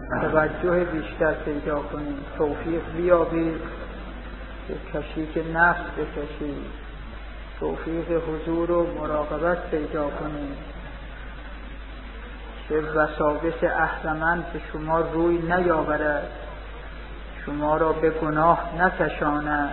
توجه بیشتر پیدا کنید، توفیق بیابید که کشیک نفس بکشید، توفیق حضور و مراقبت پیدا کنید که وساوس اهرمن به شما روی نیاورد، شما را به گناه نکشاند.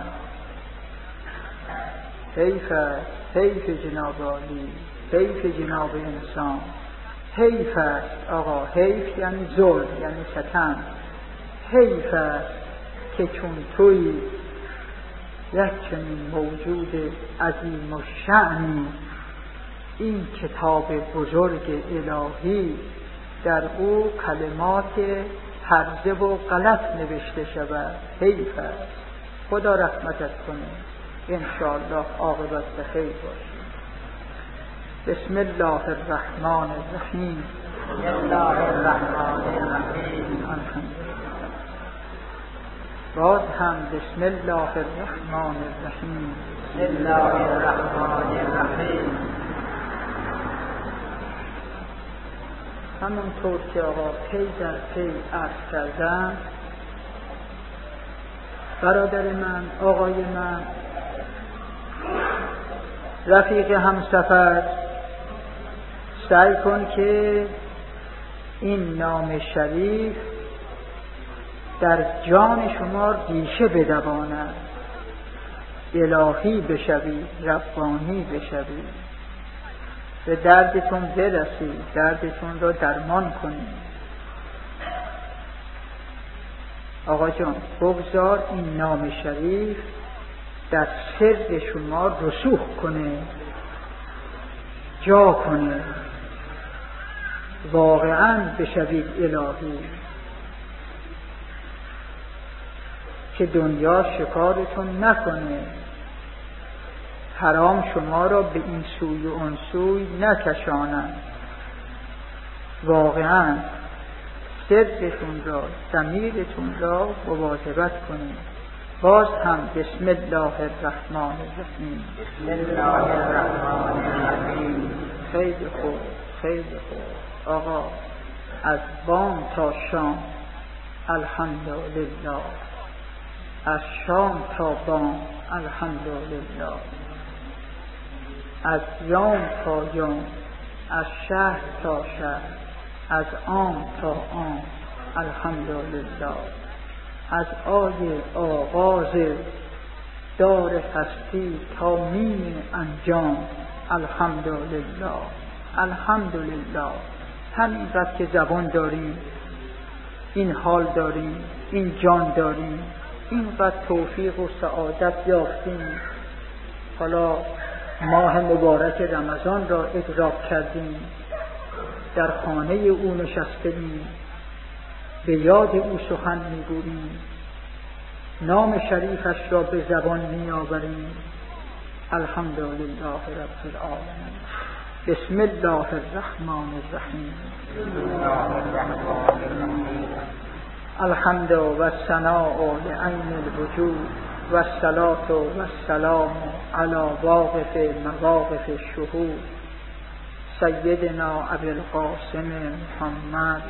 حیف جناب عالی، حیف جناب انسان، حیف است آقا. حیف یعنی ظلم، یعنی ستم. حیف است که چون توی یک چنین موجود عظیم الشأنی، این کتاب بزرگ الهی در او کلمات هرزه و غلط نوشته شود. حیف است. خدا رحمتت کنه، انشاءالله عاقبت به خیر باشید. بسم الله الرحمن الرحیم. بسم الله الرحمن الرحیم. باز هم بسم الله الرحمن الرحیم. بسم الله الرحمن الرحیم. همونطور که آقا پی در پی عرض کردم، برادر من، آقای من، رفیق همسفر، سعی کن که این نام شریف در جان شما ریشه بدواند، الهی بشوید، ربانی بشوید، به دردتون برسید، دردتون را درمان کنید. آقا جان، بگذار این نام شریف در سر شما رسوخ کنه، جا کنه، واقعا بشوید الهی، که دنیا شکارتون نکنه، حرام شما را به این سوی و اون سوی نکشانند. واقعا سرتون را، ضمیرتون را مواظبت کنید. باز هم بسم الله الرحمن الرحیم. بسم الله الرحمن الرحیم. خیلی خوب، خیلی خوب. آقا از بام تا شام الحمدلله، از شام تا بام الحمدلله، از یوم تا یوم، از شهر تا شهر، از عام تا عام الحمدلله، از آغاز دار هستی تا میم انجام الحمدلله، الحمدلله. همینقدر که زبان داریم، این حال داریم، این جان داریم، اینقدر توفیق و سعادت یافتیم. حالا ماه مبارک رمضان را ادراک کردیم، در خانه او نشستیم، به یاد او سخن میگوییم، نام شریفش را به زبان میآوریم. الحمدلله رب العالمین. بسم الله الرحمن الرحیم. الحمد و الثناء لعین الوجود و الصلاة و السلام علی واقف مواقف الشهود سیدنا ابی القاسم محمد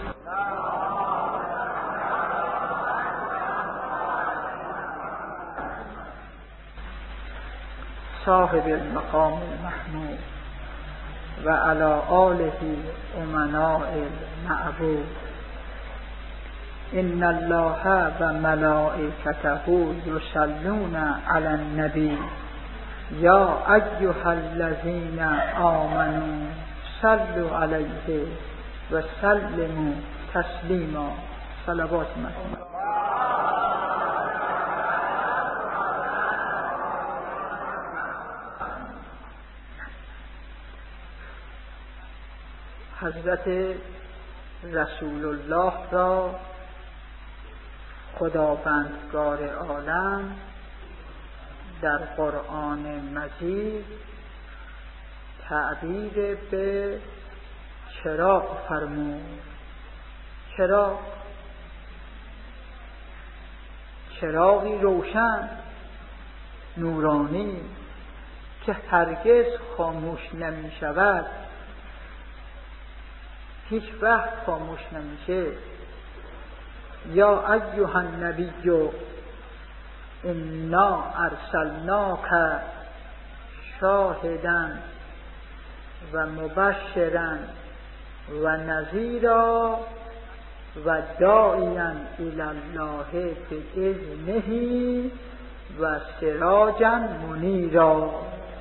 صاحب المقام المحمود و علی آله امناء المعبود. ان الله و ملائکته یصلون علی النبی یا ایها الذین آمنوا صلوا علیه و سلموا تسلیما. صلوات مطلوب. حضرت رسول الله را خداوندگار عالم در قرآن مجید تعبیر به چراغ فرمود. چراغی روشن، نورانی که هرگز خاموش نمی شود، هیچ وقت خاموش نمیشه. یا ایها النبی انا ارسلناک شاهدا و مبشرا و نذیرا و داعیا الی الله باذنه و سراجا منیرا.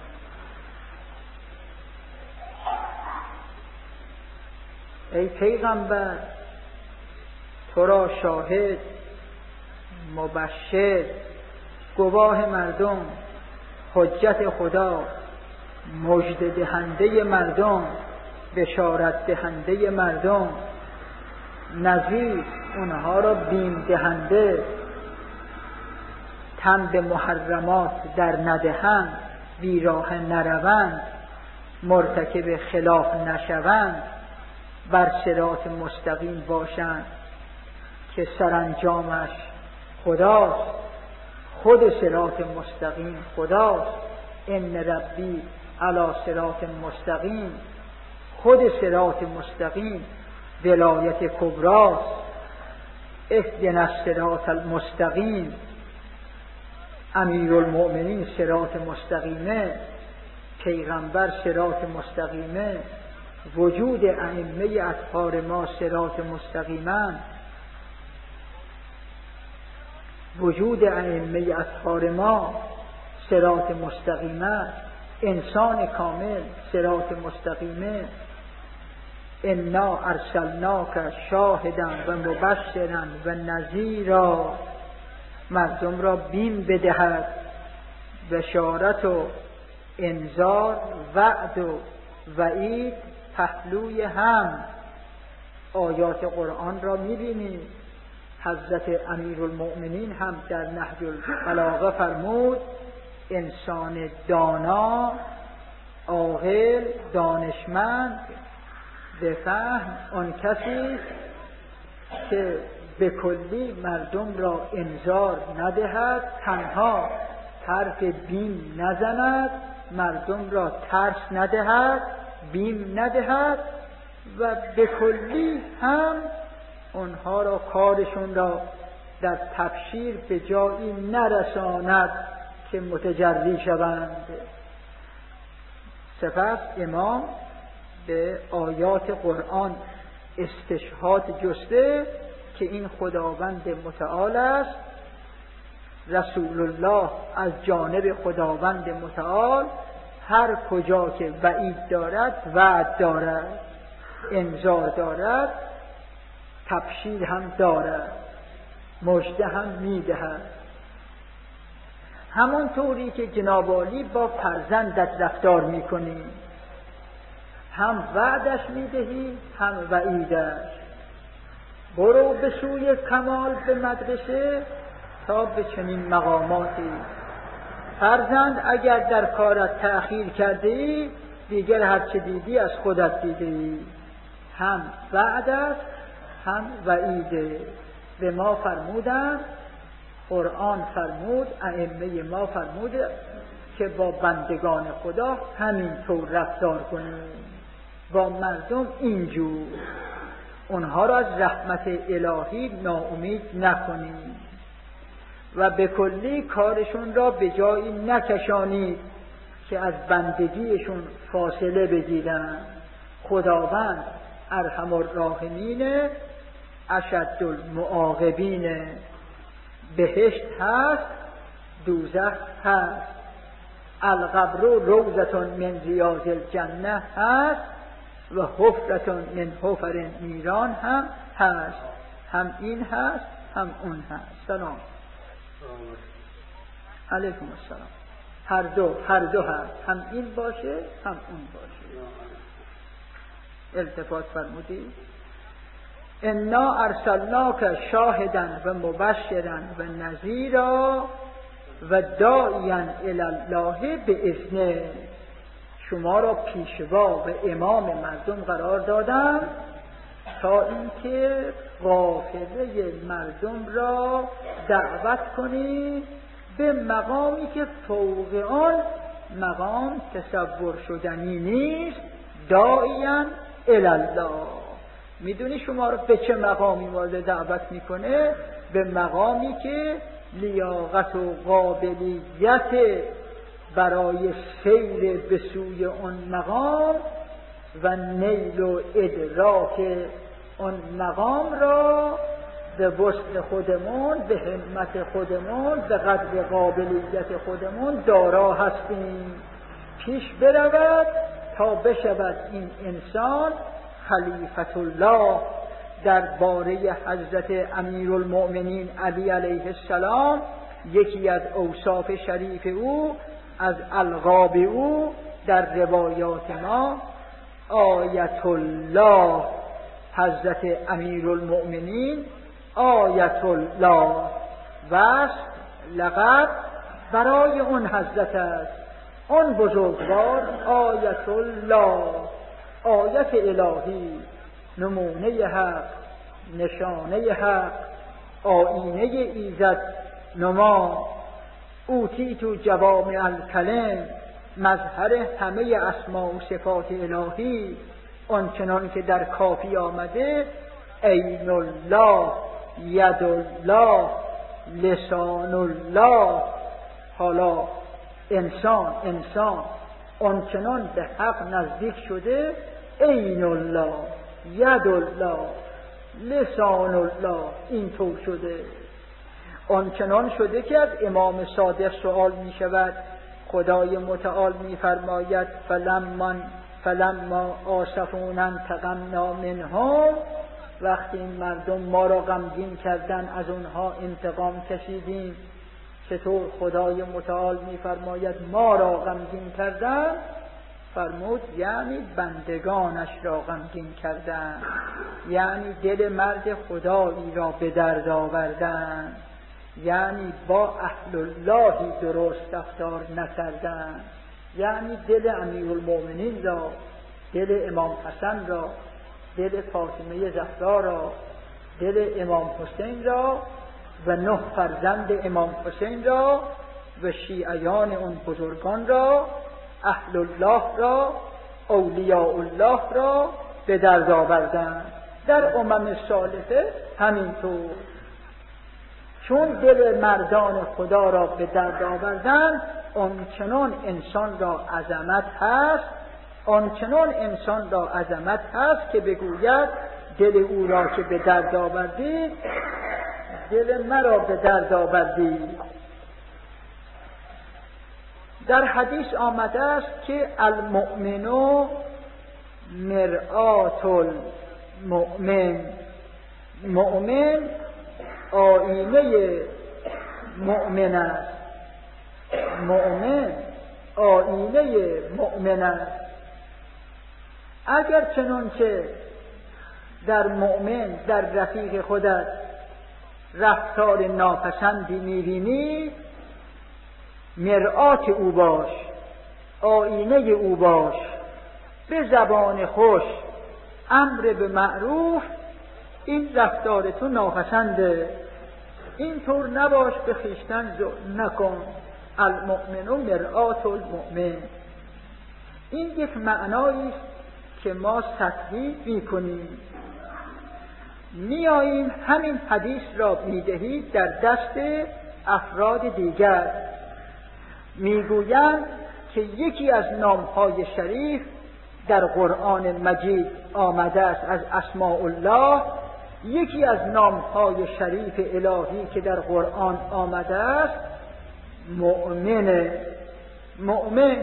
ای پیغمبر، تو را شاهد، مبشر، گواه مردم، حجت خدا، مژده دهنده مردم، بشارت دهنده مردم، نذیر، اونها را بیم دهنده، تن به محرمات در ندهند، بیراه نروند، مرتکب خلاف نشوند، بر صراط مستقیم باشند که سرانجامش خداست. خود صراط مستقیم خداست. ان ربی علی صراط مستقیم. خود صراط مستقیم ولایت کبراست. اهدنا الصراط المستقیم. امیرالمؤمنین صراط مستقیمه، پیغمبر صراط مستقیمه، وجود ائمه اطهار ما صراط مستقیمند. وجود ائمه اطهار ما صراط مستقیمه، انسان کامل صراط مستقیمه. انا ارسلناک شاهدا و مبشرا و نذیرا، مردم را بیم بدهد، بشارت و انذار، وعد و وعید پهلوی هم. آیات قرآن را می‌بینید. حضرت امیرالمؤمنین هم در نهج البلاغه فرمود انسان دانا، عاقل، دانشمند، به فهم آن کسی که به کلی مردم را انذار ندهد، تنها حرف بیم نزند، مردم را ترس ندهد، بیم ندهد و به کلی هم اونها را، کارشون را در تبشیر به جایی نرساند که متجری شوند. سپس امام به آیات قرآن استشهاد جسته که این خداوند متعال است، رسول الله از جانب خداوند متعال هر کجا که وعید دارد وعد دارد، انذار دارد، تبشیر هم دارد، مژده هم میدهد. همون طوری که جناب عالی با فرزندت رفتار میکنی، هم وعدش میدهی هم وعیدش. برو به سوی کمال به مدرسه تا به چنین مقاماتی. فرزند اگر در کارت تأخیر کرده ای، دیگر هرچه دیدی از خودت دیده ای. هم وعد است هم وعیده. به ما فرمودن، قرآن فرمود، ائمه ما فرمود که با بندگان خدا همین طور رفتار کنیم، با مردم اینجور، اونها را از رحمت الهی ناامید نکنیم و به کلی کارشون را به جایی نکشانید که از بندگیشون فاصله بگیرن. خداوند ارحم الراحمین، اشد المعاقبین. بهشت هست، دوزخ هست، القبر روضة من ریاض الجنه هست و حفرة من حفر نیران هم هست. هم این هست هم اون هست. سلام علیکم السلام. هر دو هست، هم این باشه هم اون باشه. التفات فرمودی. انا ارسلناک شاهدا و مبشرا و نذیرا و داعیا الی الله باذنه. شما را پیشوا و امام مردم قرار دادم تا اینکه قافله مردم را دعوت کنی به مقامی که فوق آن مقام تصور شدنی نیست. داعیا الی الله، میدونی شما رو به چه مقامی وارد دعوت میکنه؟ به مقامی که لیاقت و قابلیت برای سیر به سوی اون مقام و نیل و ادراک اون مقام را به وسع خودمون، به همت خودمون، به قدر قابلیت خودمون دارا هستیم. پیش برود تا بشود این انسان خلیفت الله درباره حضرت امیرالمؤمنین علی علیه السلام. یکی از اوصاف شریف او، از القاب او در روایات ما آیت الله، حضرت امیرالمؤمنین آیت الله وصف لقب برای اون حضرت است. اون بزرگوار آیت الله، آیت الهی، نمونه حق، نشانه حق، آینه ایزد نما، اوتیتو جوامع الکلم، مظهر همه اسماء و صفات الهی، آنچنان که در کافی آمده عین الله، ید الله، لسان الله. حالا انسان آنچنان به حق نزدیک شده عین الله، ید الله، لسان الله اینطور شده. آنچنان شده که از امام صادق سؤال می شود، خدای متعال می فرماید فلما آسفونا انتقمنا منهم، وقتی این مردم ما را غمگین کردن از اونها انتقام کشیدیم. چطور خدای متعال می فرماید ما را غمگین کردن؟ فرمود یعنی بندگانش را غمگین کردن، یعنی دل مرد خدایی را به درد آوردن، یعنی با اهل اللهی درست رفتار نکردن، یعنی دل امیرالمؤمنین را، دل امام حسن را، دل فاطمه زهرا را، دل امام حسین را و 9 فرزند امام حسین را و شیعیان اون بزرگان را، اهل الله را، اولیاء الله را به درد آوردن. در امم سالفه همینطور، چون دل مردان خدا را به درد آوردن، آنچنان انسان را عظمت هست، آنچنان انسان را عظمت هست که بگوید دل او را که به درد آوردی، دل مرا به درد آوردی. در حدیث آمده است که المؤمن مرآت المؤمن، مؤمن آینه مؤمن است، مؤمن آینه مؤمن است. اگر چنانچه در مؤمن، در رفیق خودت رفتار ناپسندی می‌بینی، مرآت او باش، آینه او باش، به زبان خوش امر به معروف، این رفتار تو ناپسنده، اینطور نباش، به خویشتن نکن. المؤمن مرآت المؤمن. این یک معنایی است که ما سطحی می‌کنیم. میاییم همین حدیث را میدهید در دست افراد دیگر، میگویند که یکی از نامهای شریف در قرآن مجید آمده است از اسماء الله، یکی از نامهای شریف الهی که در قرآن آمده است مؤمن.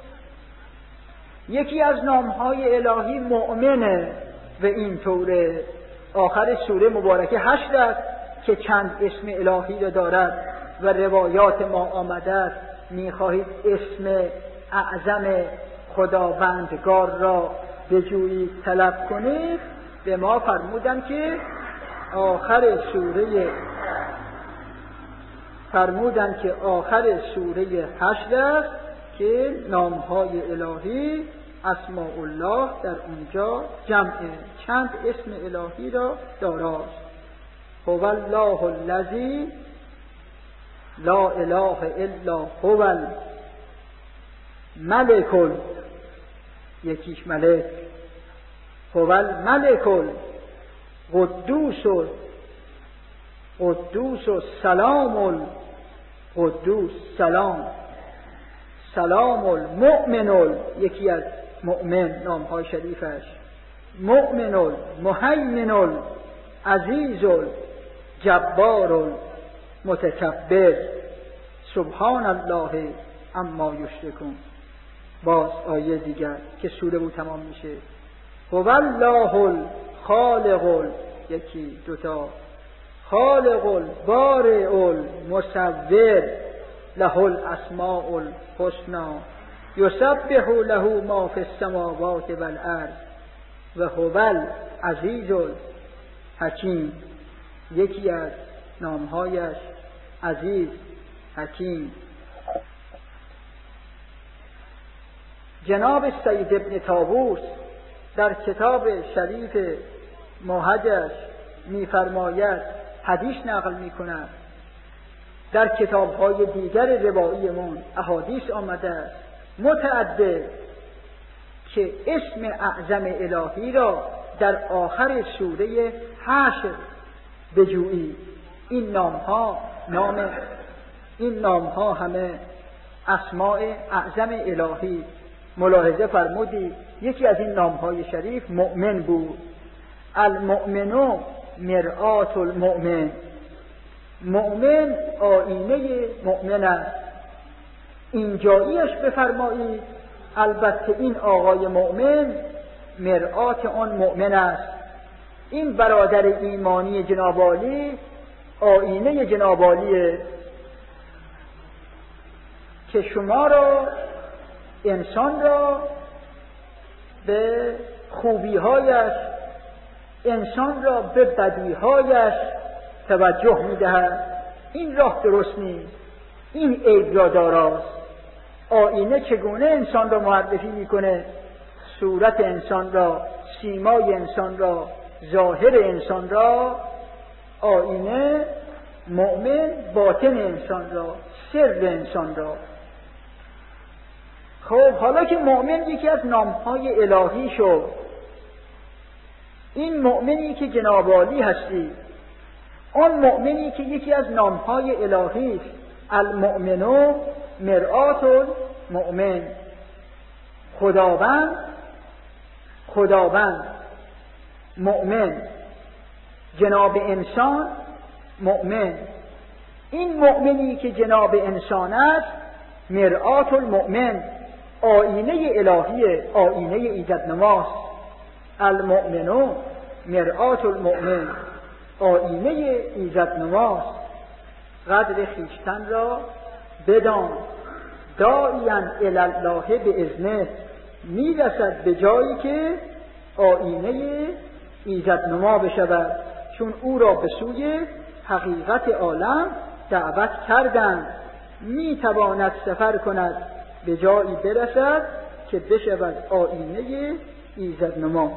یکی از نامهای الهی مؤمنه و اینطوره. آخر سوره مبارکه 8 است که چند اسم الهی را دارد و روایات ما آمده است میخواهید اسم اعظم خداوندگار را بجویید، طلب کنید. به ما فرمودن که آخر سوره 8 است که نامهای الهی اسماء الله در اونجا جمعه، چند اسم الهی را داراست. هو الله الذی لا اله الا هو الملک، یکیش ملک، هو الملک قدوس و سلام القدوس، سلام المؤمن، یکی از مؤمن نامهای شریفش، مؤمن المهیمن العزیز الجبار المتکبر، سبحان الله اما یشرکون. باز آیه دیگر که سوره بود تمام میشه، هو الله الخالق، یکی دوتا، خالق البارئ المصور، له الاسماء الحسنى، یسبح له ما فی السماوات والارض و هو العزیز الحکیم. یکی از نامهایش عزیز، حکیم. جناب سید ابن طاووس در کتاب شریف موحدش می‌فرماید، حدیث نقل می‌کند، در کتاب‌های دیگر رواییمون احادیث آمده است متعدد که اسم اعظم الهی را در آخر سوره حشر بجویی. این نام‌ها همه اسماء اعظم الهی. ملاحظه فرمودی یکی از این نام‌های شریف مؤمن بود. المؤمن مرآت المؤمن، مؤمن آینه مؤمن است. اینجاییش بفرمایید البته این آقای مؤمن مرآت آن مؤمن است. این برادر ایمانی جناب عالی آینه جناب عالیه که شما را، انسان را، به خوبی‌هایش، انسان را به بدی‌هایش توجه می‌دهد. این راه درست نیست، این عیب را داراست. آینه چگونه انسان را معرفی می‌کنه؟ صورت انسان را، سیمای انسان را، ظاهر انسان را. آینه مؤمن باطن انسان را، سر انسان را. خب حالا که مؤمن یکی از نامهای الهی شد، این مؤمنی که جناب عالی هستی، آن مؤمنی که یکی از نامهای الهی است، المؤمن مرآت المؤمن، خداوند مؤمن، جناب انسان مؤمن. این مؤمنی که جناب انسان است مرآت المؤمن، آینه الهیه، آینه ایزدنماست. المؤمن مرآت المؤمن، آینه ایزدنماست. قدر خویشتن را بدان، داعیاً الی الله باذنه، میرسد به جایی که آینه ایزدنما بشود، چون او را به سوی حقیقت عالم دعوت کردند. میتواند سفر کند به جایی برسد که بشود آینه ایزدنما.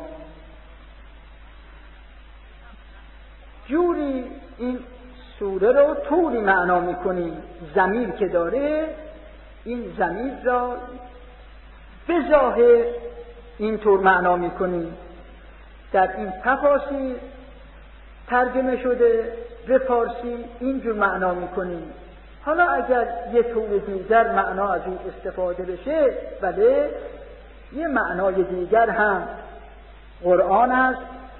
جوری این سوره رو طوری معنا میکنیم، ضمیر که داره، این ضمیر را به ظاهر اینطور معنا میکنیم. در این تفاسیر ترجمه شده به فارسی اینجور معنا میکنیم. حالا اگر یه طور دیگر معنا از این استفاده بشه، بله، یه معنای دیگر هم قرآن است،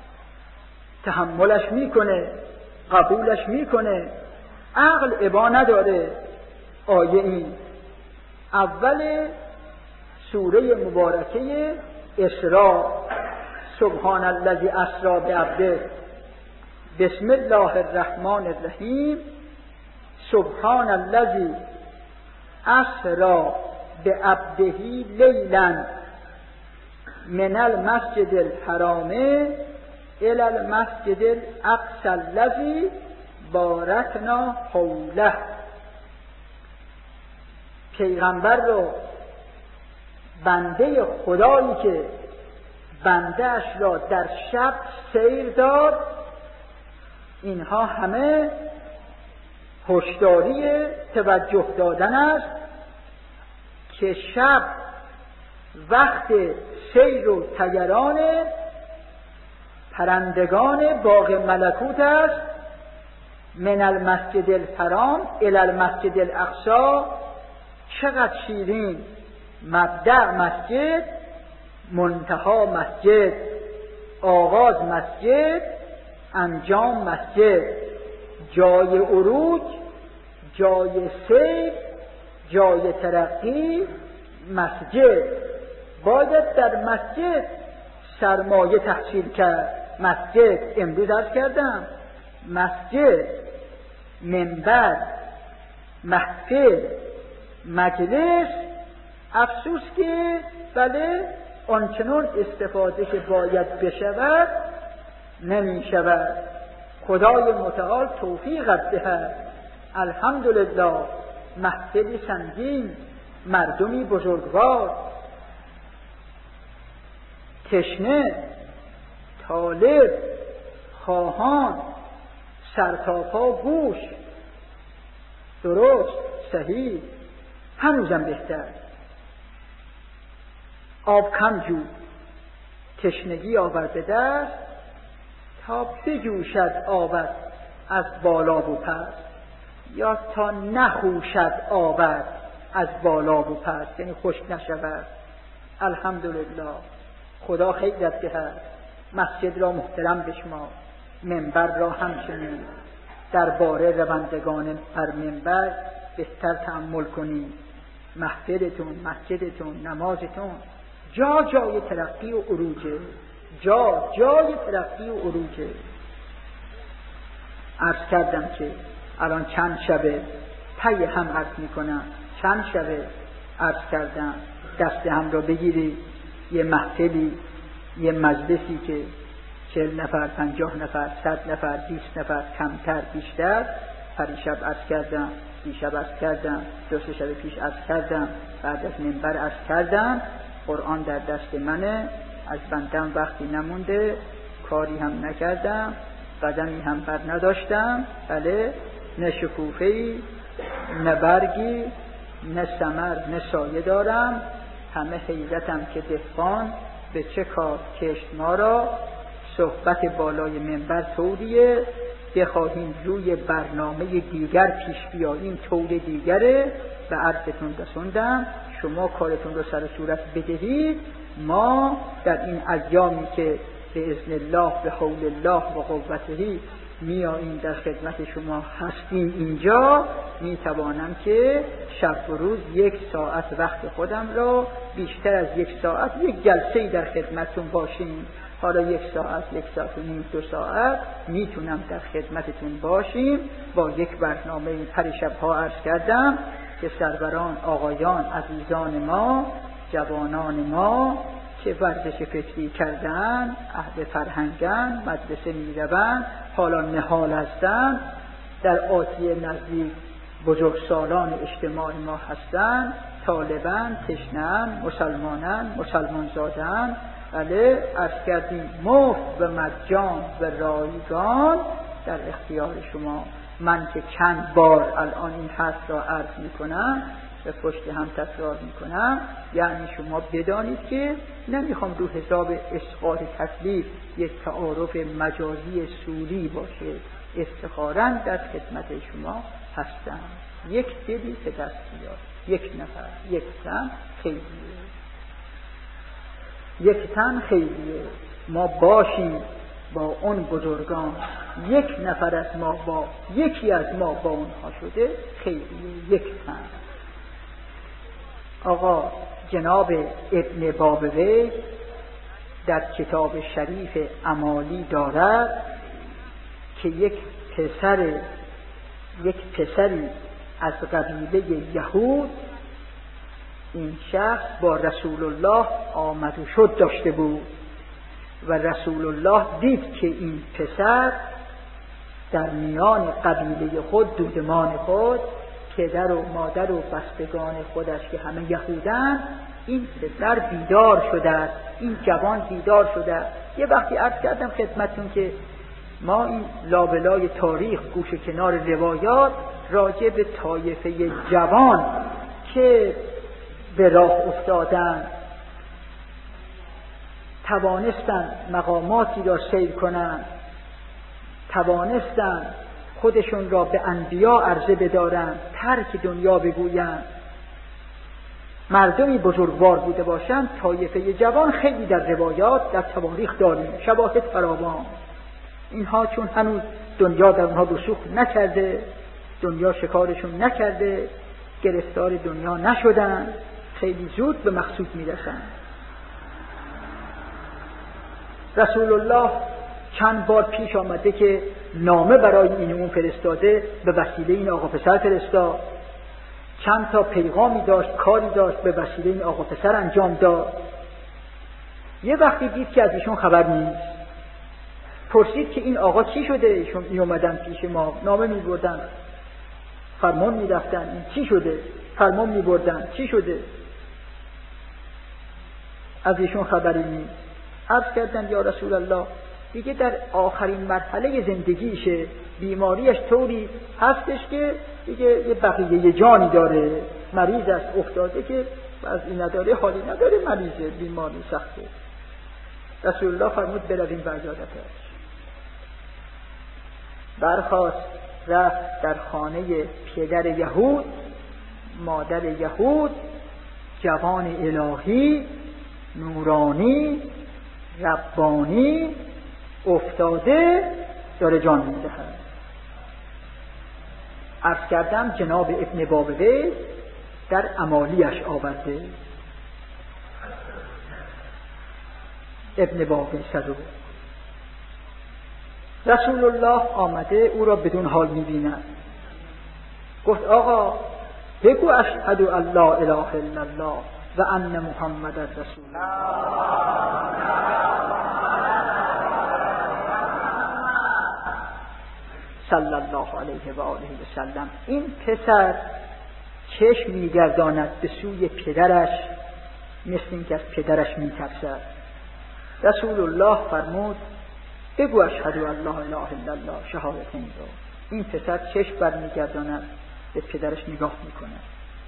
تحملش میکنه، قبولش میکنه. عقل ابا نداره. آیه این اول سوره مبارکه اسراء، سبحان الذی اسری بعبده، بسم الله الرحمن الرحیم، سبحان الذی اسری بعبده لیلا من المسجد الحرام الی المسجد الاقصی الذی بارکنا حوله. پیغمبر رو، بنده خدایی که بنده‌اش را در شب سیر داد، اینها همه هشداری توجه دادن است که شب وقت سیر و تگرانه، پرندگان باغ ملکوت است. من المسجد الحرام الی المسجد الاقصی. چقدر شیرین. مبدأ مسجد، منتها مسجد، آغاز مسجد، انجام مسجد، جای عروج، جای سیر، جای ترقی مسجد. باید در مسجد سرمایه تحصیل کرد. مسجد امروز عرض کردم، مسجد، منبر، محفل، مجلس. افسوس که بله آنچنان استفاده که باید بشود نمی شود. خدای متعال توفیقت دهد. الحمدلله محفلی سنگین، مردمی بزرگوار، تشنه، طالب، خواهان، سرتاپا گوش. درست، صحیح، هنوزم بهتر. آب کم جو، تشنگی آور به دست، تا بجوشد آبد از بالا و پست، یا تا نخوشد آبد از بالا و پست، یعنی خشک نشود. الحمدلله خدا خیرت دهد. مسجد را محترم بشمار، منبر را همچنین. درباره روندگان بر منبر بهتر تأمل کنید. محفلتون، مسجدتون، نمازتون جای ترقی و عروجه. جای ترقی و عروجه. عرض کردم که الان چند شبه پی هم عرض میکنم، چند شبه عرض کردم دست هم را بگیری یه محفلی، یه مجلسی که 40 نفر، 50 نفر، 100 نفر، 20 نفر، کمتر بیشتر. پریشب عرض کردم، دیشب عرض کردم، 2-3 شب پیش عرض کردم، بعد از منبر عرض کردم. قرآن در دست منه، از بندم وقتی نمونده، کاری هم نکردم، قدمی هم بر نداشتم. بله، نه شکوفه‌ای، نه برگی، نه ثمر، نه سایه دارم. همه حیرتم که دهقان به چه کار کشت ما را. صحبت بالای منبر طوریه، بخواهیم روی برنامه دیگر پیش بیاییم طور دیگره. به عرضتون رسوندم، شما کارتون رو سر صورت بدهید. ما در این ایامی که به اذن الله، به حول الله و قوته میاییم در خدمت شما هستیم اینجا، میتوانم که شب و روز 1 ساعت وقت خودم را، بیشتر از 1 ساعت، یک جلسه در خدمتتون باشیم. حالا 1 ساعت، 1 ساعت و نیم، 2 ساعت میتونم در خدمتتون باشیم با یک برنامه. پریشب‌ها عرض کردم که سروران، آقایان، عزیزان ما، جوانان ما که ورزش فکری کردن، اهل فرهنگن، مدرسه میروند، حالا نهال هستند، در آتیه نزدیک بزرگسالان اجتماع ما هستند، طالبان، تشنه‌اند، مسلمانان، مسلمان زادند. بله، عرض کردیم مفت و مجان و رایگان در اختیار شما. من که چند بار الان این حرف را عرض میکنم، به پشت هم تکرار میکنم، یعنی شما بدانید که نمیخوام رو حساب اسقاط تکلیف یک تعارف مجازی سوری باشه. افتخاراً در خدمت شما هستم. یک دلی که دست بیاد، یک نفر، یک تن خیلیه، یک تن خیلیه. ما باشیم با اون بزرگان، 1 نفر از ما با یکی از ما با اونها شده خیلیه، یک تن. آقا جناب ابن بابوی در کتاب شریف امالی دارد که یک پسری از قبیله یهود، این شخص با رسول الله آمد و شد داشته بود و رسول الله دید که این پسر در میان قبیله خود، دودمان خود، پدر و مادر و بستگان خودش که همه یهودن، این پسر بیدار شده، این جوان بیدار شده. یه وقتی عرض کردم خدمتون که ما این لابلای تاریخ، گوشه کنار روایات، راجع به طایفه جوان که به راه افتادن، توانستن مقاماتی را سیر کنند، توانستن خودشون را به انبیا عرضه بدارند، ترک دنیا بگویند، مردمی بزرگوار بوده باشند. طایفه جوان خیلی در روایات در تواریخ داریم، شواهد فراوان. اینها چون هنوز دنیا در اونها رسوخ نکرده، دنیا شکارشون نکرده، گرفتار دنیا نشدن، خیلی زود به مقصود میرسن. رسول الله چند بار پیش آمده که نامه برای این اون فرستاده، به وسیله این آقا پسر فرستاد. چند تا پیغامی داشت، کاری داشت، به وسیله این آقا پسر انجام داد. یه وقتی دید که از ایشون خبر نیست، پرسید که این آقا چی شده؟ ایشون می اومدن پیش ما، نامه می بردن، فرمان می رفتن، این چی شده؟ فرمان می بردن، چی شده؟ از ایشون خبری نیست. عرض کردن یا رسول الله دیگه در آخرین مرحله زندگیشه، بیماریش طوری هستش که دیگه یه بقیه جانی داره، مریض است، افتاده که وضعی نداره، حالی نداره، مریضه، بیماری سخته. رسول الله فرمود برویم به عیادتش. برخاست رفت در خانه پدر یهود، مادر یهود، جوان الهی، نورانی، ربانی، افتاده داره جان می‌دهد. عرض کردم جناب ابن بابویه در امالیش آورده، ابن بابویه صدوق. رسول الله آمده او را بدون حال می‌بیند، گفت آقا بگو اشهد ان لا اله الا الله و ان محمد رسول الله. صلی الله علیه و آله و سلم. این پسر چشم می‌گرداند به سوی پدرش، مثل اینکه از پدرش می‌ترسد. رسول الله فرمود بگو اشهد ان لا اله الا الله، شهادتین را. این پسر چشم برمیگرداند به پدرش نگاه میکنه.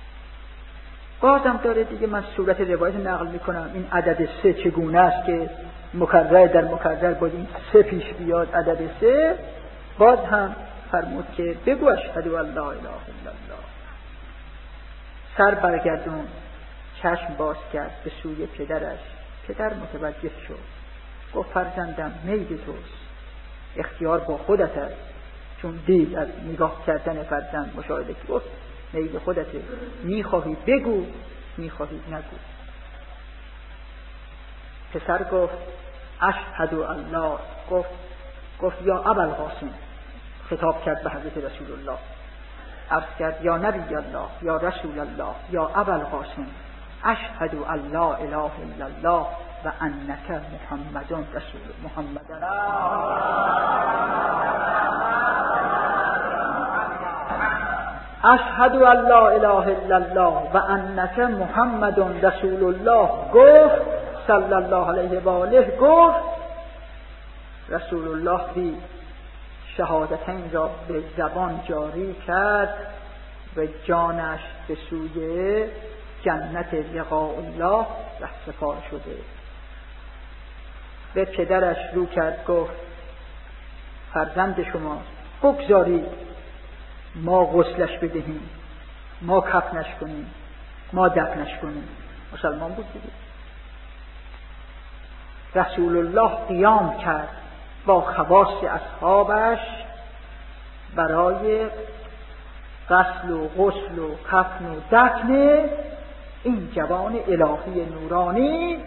بازم داره دیگه، من صورت روایت نقل میکنم. این عدد 3 چگونه است که مکرر در مکرر باید این 3 پیش بیاد، عدد 3. باز هم فرمود که بگو اشهد ان لا اله الا الله. سر برگردون، چشم باز کرد به سوی پدرش. پدر متوجه شد، گفت فرزندم میل توست، اختیار با خودت است. چون دید از نگاه کردن فرزند مشاهده که گفت میل خودته، میخواهی بگو، میخواهی نگو. پسر گفت اشهد ان لا، گفت یا ابوالقاسم، خطاب کرد به حضرت رسول الله. عرض کرد یا نبی الله، یا رسول الله، یا ابوالقاسم، اشهد ان لا اله الا الله و انک محمد رسول محمد. اشهد ان لا اله الا الله و انک محمد رسول الله. گفت صلی الله علیه و آله، گفت رسول الله دید شهادتین را به زبان جاری کرد و جانش به سوی جنت لقاء الله رهسپار شده. به پدرش رو کرد، گفت فرزند شما، بگذارید ما غسلش بدهیم، ما کفنش کنیم، ما دفنش کنیم. مسلمان بود دیگه. رسول الله قیام کرد با خواص اصحابش برای غسل و غسل و کفن و دفن این جوان الهی نورانی.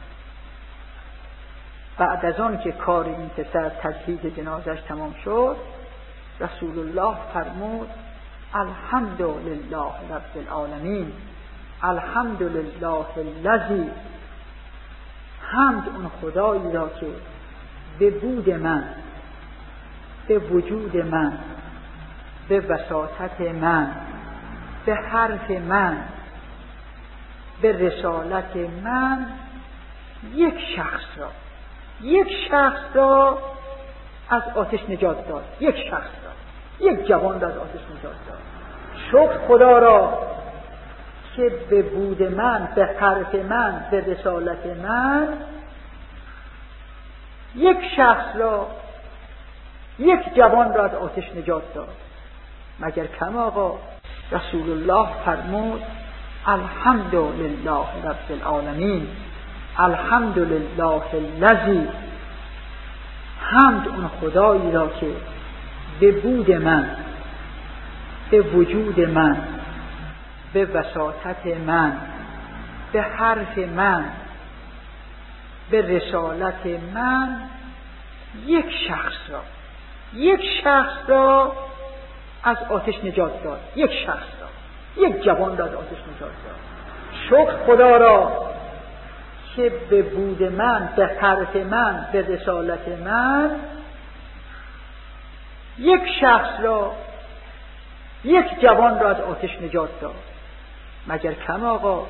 بعد از آن که کار این پسر تجهیز جنازش تمام شد، رسول الله فرمود الحمدلله رب العالمین، الحمدلله الذی، حمد اون خدایی را که به بود من، به وجود من، به وساطت من، به حرف من، به رسالت من یک شخص را از آتش نجات داد. یک شخص را، یک جوان را از آتش نجات داد. شکر خدا را که به بود من، به حرف من، به رسالت من یک شخص را، یک جوان را از آتش نجات داد. مگر کم آقا رسول الله فرمود الحمدلله رب العالمین، الحمدلله الذی، حمد اون خدایی را که به بود من، به وجود من، به وساطت من، به حرف من، به رسالت من یک شخص را از آتش نجات داد. یک شخص را، یک جوان را از آتش نجات داد. شکر خدا را که به بود من، به حرف من، به رسالت من یک شخص را، یک جوان را از آتش نجات داد. مگر کم آقا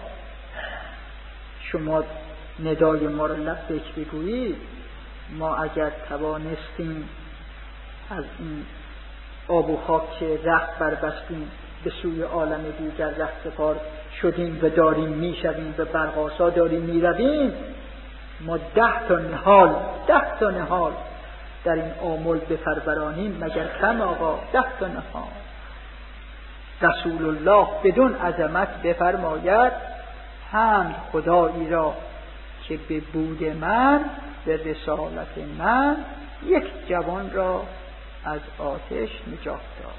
شما ندای ما را لبیک بگویید، ما اگر توانستیم از این آب و خاک که رخت بربستیم به سوی عالم دیگر رخت سپار شدیم و داریم میشویم و برقاسا داریم میرویم، ما 10 تا نهال در این آمل بپرورانیم. مگر کم آقا 10 تا نهال. رسول الله بدون عظمت بفرماید حمد خدایی را که به بود من، به رسالت من یک جوان را از آتش نجات داد.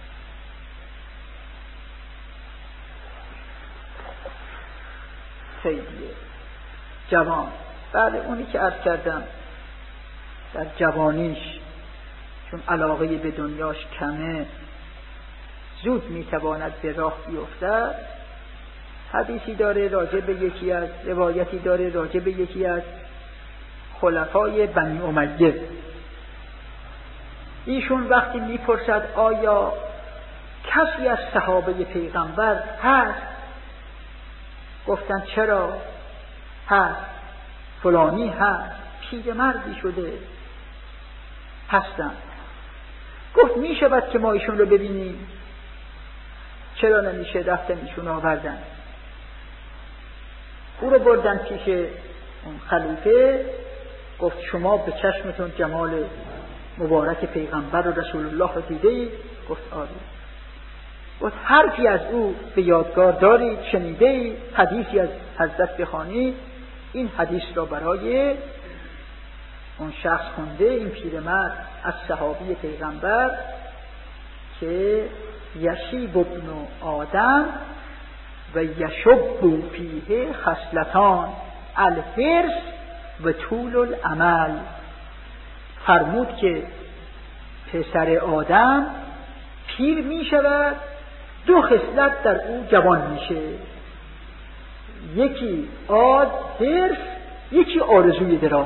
خیلیه جوان. بله اونی که عرض کردم در جوانیش چون علاقه به دنیاش کمه زود میتواند به راه بیفتد. حدیثی داره راجع به یکی از، روایتی داره راجع به یکی از خلفای بنی امیه. ایشون وقتی میپرسد آیا کسی از صحابه پیغمبر هست؟ گفتن چرا؟ هست، فلانی هست، پیرمردی شده. هستن. گفت میشود که ما ایشون رو ببینیم؟ چرا نمیشه؟ رفتن ایشون آوردن، او رو بردن پیش اون خلیفه. گفت شما به چشمتون جمال مبارک پیغمبر و رسول الله رو دیدید؟ گفت آره. گفت حرفی از او به یادگار دارید؟ شنیدید؟ حدیثی از حضرت بخوانید؟ این حدیث را برای اون شخص خونده، این پیرمرد از صحابی پیغمبر، که یشیب ابن آدم و یشب فیه خصلتان الحرص و طول الامل. فرمود که پسر آدم پیر می شود، 2 خصلت در او جوان میشه، یکی حرص، یکی آرزوی دراز.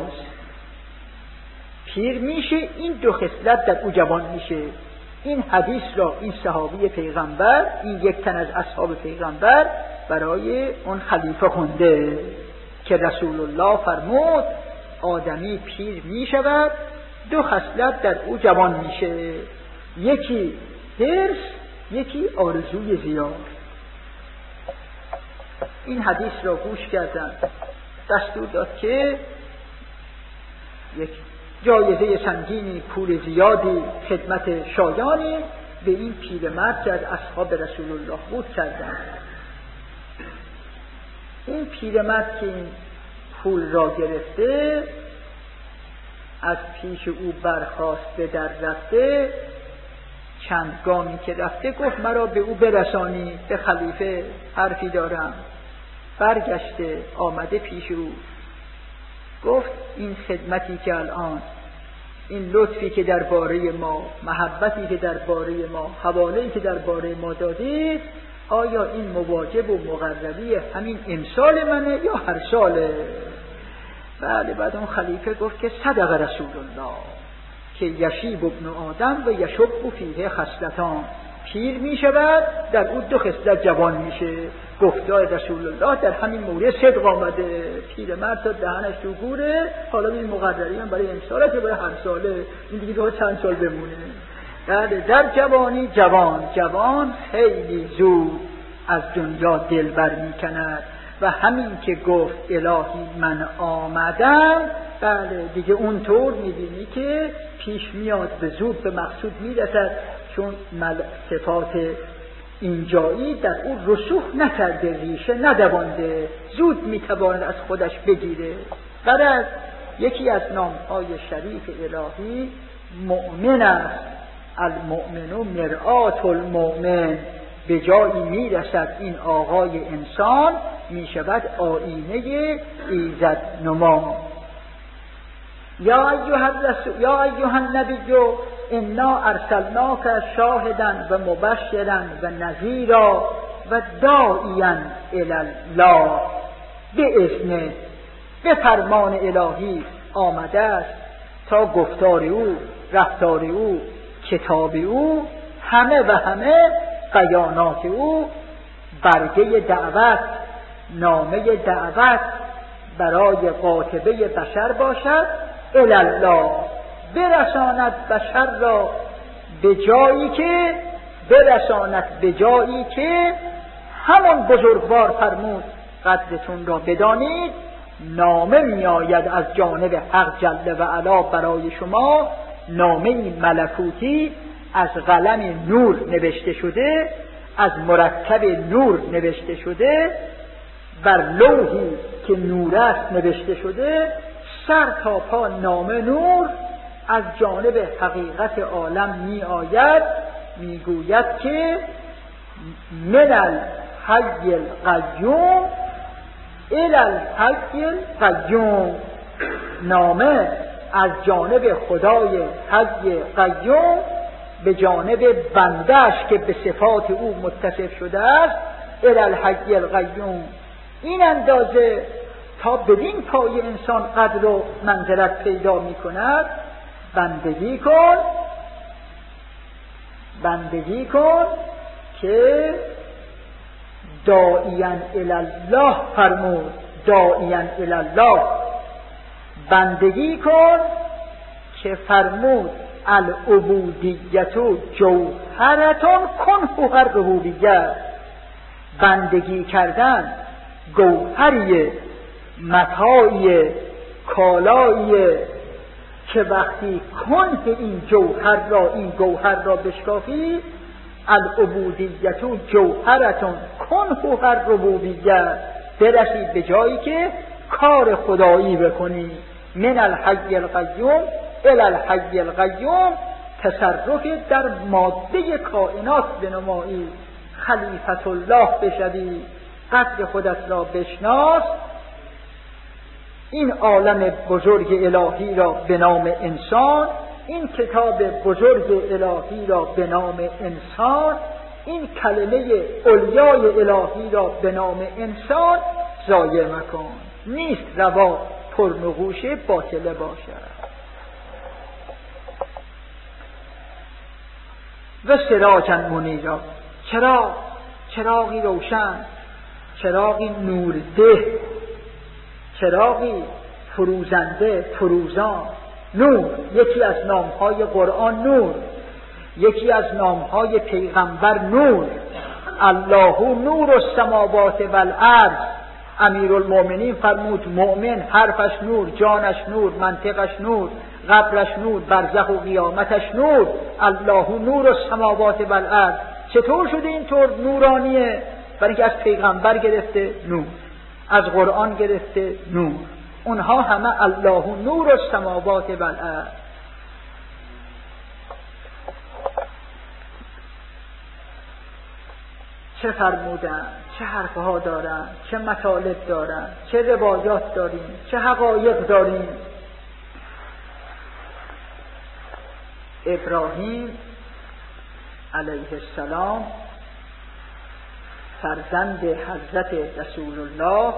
پیر میشه، این 2 خصلت در او جوان میشه. این حدیث را این صحابی پیغمبر، این یک تن از اصحاب پیغمبر برای اون خلیفه خونده که رسول الله فرمود آدمی پیر میشود، 2 خصلت در او جوان میشه، یکی حرص، یکی آرزوی زیاد. این حدیث را گوش کردن، دستور داد که یک جایزه سنگینی، پول زیادی، خدمت شایانی به این پیرمرد که از اصحاب رسول الله بود کردن. این پیرمرد که این پول را گرفته از پیش او برخاست، به در رفته. چند گامی که رفته گفت مرا به او برسانی، به خلیفه حرفی دارم. برگشته آمده پیش او، گفت این خدمتی که الان، این لطفی که درباره ما، محبتی که درباره ما، حواله‌ای که درباره ما دادید، آیا این مواجب و مقرری همین امسال منه یا هر ساله؟ بله. بعد اون خلیفه گفت که صدق رسول الله که یشیب ابن آدم و یشب فیه خصلتان، پیر می شود در او 2 خصلت جوان میشه. گفتار رسول الله در همین مورد صدق آمده. پیرمرد تا دهنش تو گوره، حالا این مقرری هم برای امساله که برای هر ساله، این دیگه تا چند سال بمونه. در جوانی جوان خیلی زود از دنیا دل بر می کند و همین که گفت الهی من آمدم، بله دیگه اونطور میبینی که پیش میاد، به زود به مقصود میرسد، چون صفات اینجایی در او رسوخ نکرده، ریشه ندوانده، زود میتواند از خودش بگیره. برای یکی از نامهای شریف الهی مؤمن است. المؤمن مرآت المؤمن. به جایی میرسد این آقای انسان میشود آینه ایزد نما. یا ایها النبی انا ارسلناک شاهدا و مبشرا و نذیرا و داعیا الی الله. باذنه، به فرمان الهی آمده است تا گفتار او، رفتار او، کتاب او، همه و همه بیانات او برگه دعوت، نامه دعوت برای قاطبه بشر باشد. الی الله، برساند بشر را به جایی که همون بزرگوار فرمود قدرتون را بدانید. نامه می آید از جانب حق جل و علا برای شما، نامه ملکوتی از قلم نور نوشته شده، از مرکب نور نوشته شده، بر لوحی که نور است نوشته شده، سر تا پا نامه نور از جانب حقیقت عالم می آید. می گوید که من الحی القیوم الی الحی القیوم. نامه از جانب خدای حی قیوم به جانب بنده‌اش که به صفات او متصف شده است، الی الحی القیوم. این اندازه تا بدین پای انسان قدر و منزلت پیدا می کند. بندگی کن که داعیا الی الله فرمود. داعیا الی الله، بندگی کن که فرمود العبودیت جوهرتون کنه الربوبیه. بندگی کردن گوهریه، متاعیه، کالاییه که وقتی کنه این گوهر را بشکافی، العبودیت جوهرتون کنه الربوبیه، برسید به جایی که کار خدایی بکنی. من الحی القیوم الی الحی القیوم، تصرف در ماده کائنات بنمایی، خلیفت الله بشوی، قدر خودت را بشناس. این عالم بزرگ الهی را به نام انسان، این کتاب بزرگ الهی را به نام انسان، این کلمه علیای الهی را به نام انسان ضایع مکن. نیست روا پرنقوش باطله باشد. و سراجا منیرا، چراغی روشن، چراغی نورده، چراغی فروزنده، فروزان. نور یکی از نامهای قرآن، نور یکی از نامهای پیغمبر، نور. الله نور السماوات والارض. امیرالمومنین فرمود مؤمن حرفش نور، جانش نور، منطقش نور، قبرش نور، برزخ و قیامتش نور. الله نور السماوات والارض. چطور شده اینطور نورانیه؟ برای که از پیغمبر گرفته نور، از قرآن گرفته نور. اونها همه الله نور السماوات والارض. چه فرمودن، چه حرفها دارن، چه مطالب دارن، چه روایات داریم، چه حقایق داریم. ابراهیم علیه السلام فرزند حضرت رسول الله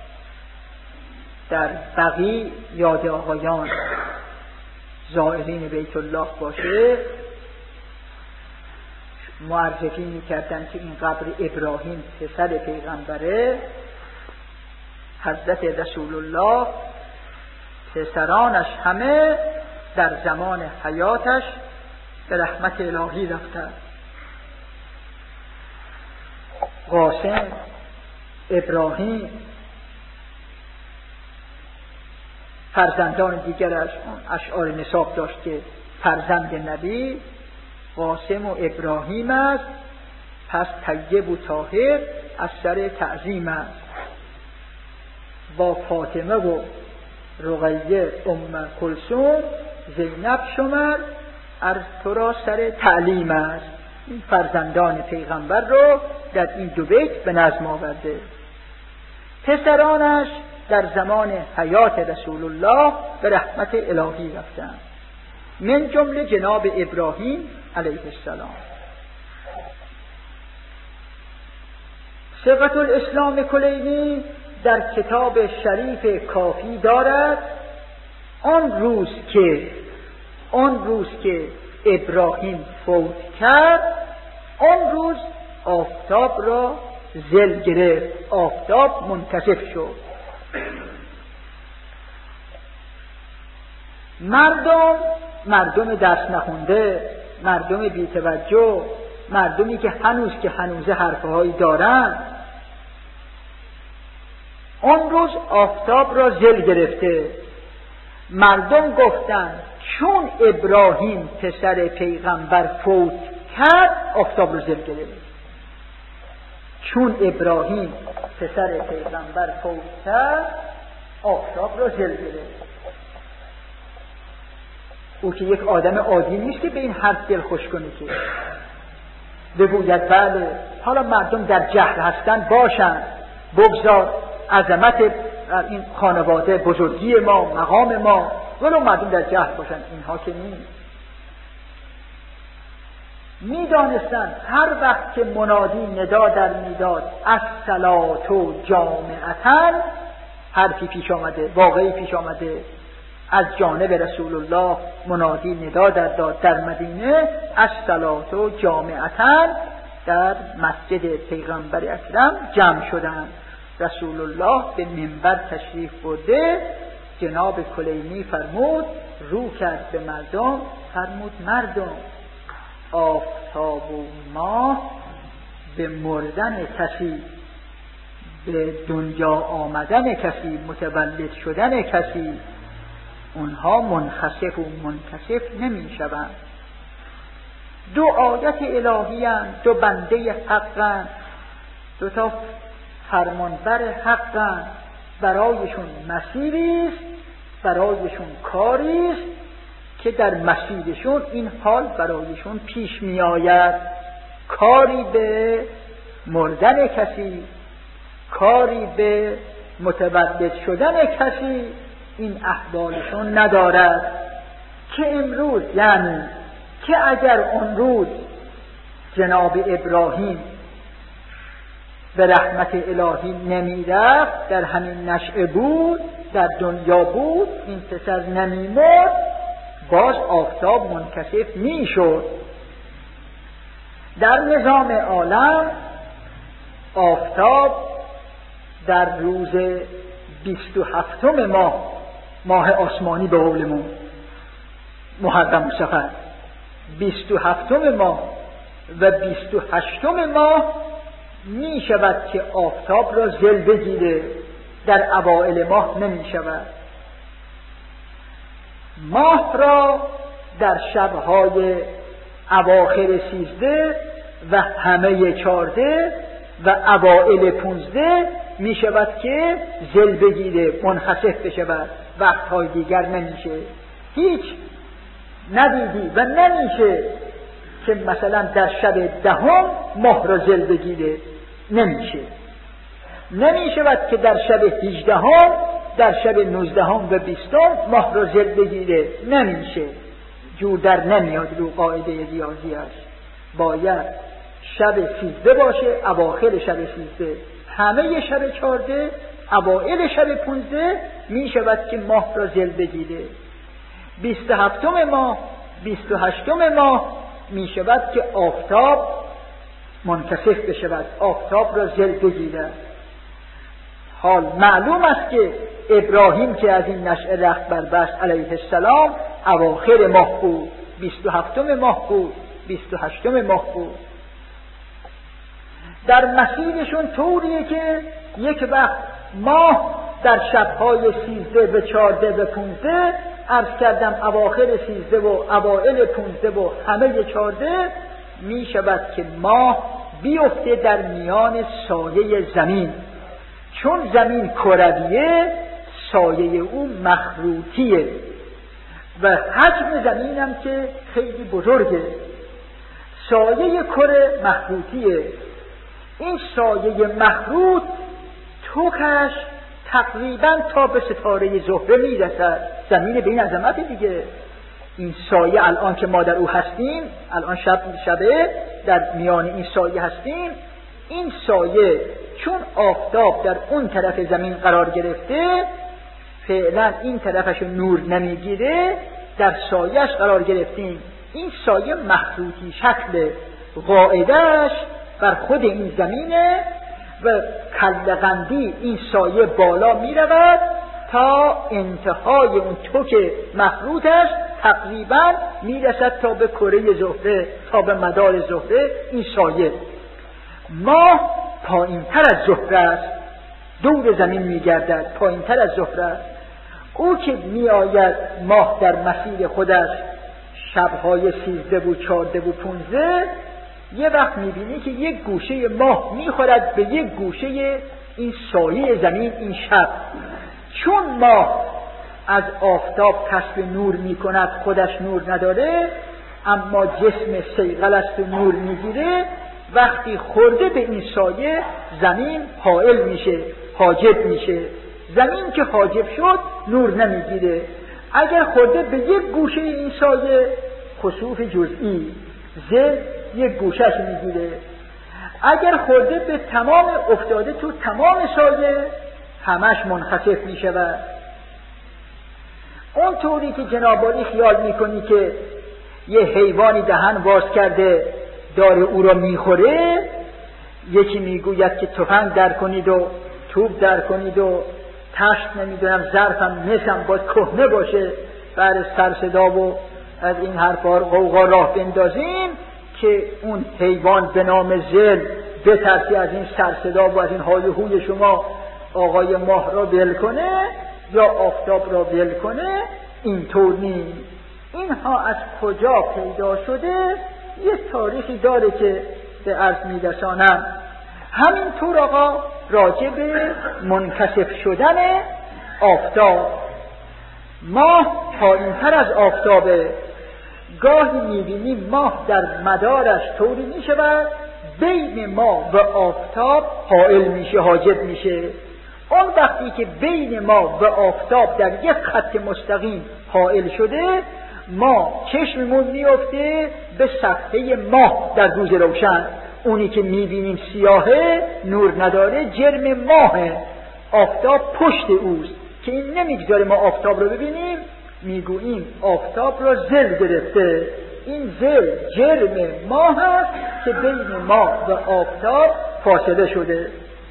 در بقیع یاد آقایان زائرین بیت الله باشه، معرفی می‌کردن که این قبر ابراهیم پسر پیغمبره. حضرت رسول الله پسرانش همه در زمان حیاتش به رحمت الهی رفتند. قاسم ابراهیم فرزندان دیگرش اشعار نساب داشت که فرزند نبی قاسم و ابراهیم است، پس طیب و طاهر از سر تعظیم است. با فاطمه و رقیه ام کلثوم زینب شمر از تو را سر تعلیم است. این فرزندان پیغمبر رو در این دو بیت به نظم آورده. پسرانش در زمان حیات رسول الله به رحمت الهی رفتند، من جمله جناب ابراهیم علیه السلام. صفت الاسلام کلینی در کتاب شریف کافی دارد آن روز که ابراهیم فوت کرد، آن روز آفتاب را ظل گرفت، آفتاب منکسف شد. مردم درس نخونده، مردم بی‌توجه، مردمی که هنوز حرفهایی دارن، آن روز آفتاب را ظل گرفته. مردم گفتن چون ابراهیم پسر پیغمبر فوت کرد آفتاب را ظل گرفت. چون ابراهیم پسر پیغمبر فوت کرد آفتاب را ظل گرفت. او که یک آدم عادی نیست که به این حرف دل خوش کنه که بگوید بله حالا مردم در جهل هستن باشن، بگذار عظمت این خانواده، بزرگی ما، مقام ما، ولو مردم در جهل باشن، اینها که نیست. میدانستن هر وقت که منادی ندا در میداد الصلاة جامعة، حرفی پیش آمده، واقعی پیش آمده، از جانب رسول الله منادی ندا داد در مدینه الصلاة جامعة، در مسجد پیغمبر اکرم جمع شدند. رسول الله به منبر تشریف برده، جناب کلینی فرمود، رو کرد به مردم، فرمود مردم، آفتاب و ماه به مردن کسی، به دنیا آمدن کسی، متولد شدن کسی، اونها منخسف و منکسف نمی شوند. دو آیت الهی هستند، دو بنده حقند، دو تا فرمانبر حقند، برایشون مسیریست، برایشون کاریست که در مسیرشون این حال برایشون پیش می آید. کاری به مردن کسی، کاری به متولد شدن کسی این احوالشون ندارد. که امروز، یعنی که اگر اون روز جناب ابراهیم به رحمت الهی نمی رفت، در همین نشأه بود، در دنیا بود، این پسر نمی مرد، باز آفتاب منکسف می شد. در نظام عالم آفتاب در روز 27 ماه آسمانی به قولمون محرم و صفر، 27 ماه و 28 ماه می شود که آفتاب را ظل بگیره، در اوائل ماه نمی شود. ماه را در شبهای اواخر 13 و همه 14 و اوائل 15 می شود که ظل بگیره، منخسف بشود، وقتهای دیگر نمیشه. هیچ ندیدی و نمیشه که مثلا در شب 10 ماه را ظل بگیره، نمیشود که در شب 18 در شب 19 و 20 ماه را ظل بگیره، نمیشه. جور در نمیاد رو قاعده ریاضیش. باید شب 13 باشه، اواخر شب 13، همه شب 14، اوائل شب 15 می شود که ماه را ظل بگیره. 27 ماه، 28 ماه می شود که آفتاب منکسف بشود، آفتاب را ظل بگیرد. حال معلوم است که ابراهیم که از این نشأه رخت بربست علیه السلام اواخر ماه بود، 27 ماه بود، 28 ماه بود. در مسیرشون طوریه که یک وقت ماه در شبهای 13 و 14 و 15 عرض کردم اواخر 13 و اوائل 15 و همه 14 می شود که ماه بیفته در میان سایه زمین. چون زمین کرویه سایه او مخروطیه و حجم زمین هم که خیلی بزرگه، سایه کره مخروطیه. این سایه مخروط توکش تقریبا تا به ستاره زهره میرسد. زمین به این عظمت دیگه. این سایه الان که ما در او هستیم، الان شبه در میان این سایه هستیم، این سایه چون آفتاب در اون طرف زمین قرار گرفته فعلا این طرفش نور نمیگیره، در سایهش قرار گرفتیم. این سایه مخروطی شکل، قاعدهش بر خود این زمینه و کلقندی این سایه بالا می رود تا انتهای اون توک مخروطش تقریبا می رسد تا به کره زهره، تا به مدار زهره. این سایه ماه پایین تر از زهره است، دور زمین می گردد، پایین تر از زهره است. او که می آید ماه در مسیر خودش شبهای 13 و 14 و 15 یه وقت می بینی که یک گوشه ماه می خورد به یک گوشه این سایه زمین این شب. چون ماه از آفتاب کسب نور می کند، خودش نور نداره اما جسم صیقل است و نور می گیره، وقتی خورده به این سایه زمین حائل میشه، حاجب میشه. زمین که حاجب شد نور نمیگیره. اگر خورده به یک گوشه این سایه خسوف جزئی، زل یک گوشهش میگیره. اگر خورده به تمام افتاده تو تمام سایه همش منخسف میشود. اون طوری که جنابالی خیال میکنی که یه حیوانی دهن باز کرده داره او را میخوره، یکی میگوید که تفنگ در کنید و توپ در کنید و تشت نمیدونم ظرفم مثم باید کهنه باشه برای سر صدا و از این حرفا قوقا راه بندازیم که اون حیوان به نام زل بترسی از این سر صدا و از این های هوی شما آقای ماه را ول کنه یا آفتاب را ول کنه. اینطور نیست. اینها از کجا پیدا شده یه تاریخی داره که به عرض میرسانم. همینطور آقا راجع به منکسف شدن آفتاب، ماه پایین‌تر از آفتابه. گاهی می‌بینیم ماه در مدارش طوری می‌شود بین ما و آفتاب حائل میشه، حاجب میشه. اون وقتی که بین ما و آفتاب در یک خط مستقیم حائل شده، ما چشممون میفته به صفحه ماه در روز روشن. اونی که میبینیم سیاهه، نور نداره، جرم ماهه، آفتاب پشت اوست که این نمیگذاره ما آفتاب رو ببینیم. میگوییم آفتاب را زل گرفته. این زل جرم ماه است که بین ما و آفتاب فاصله شده.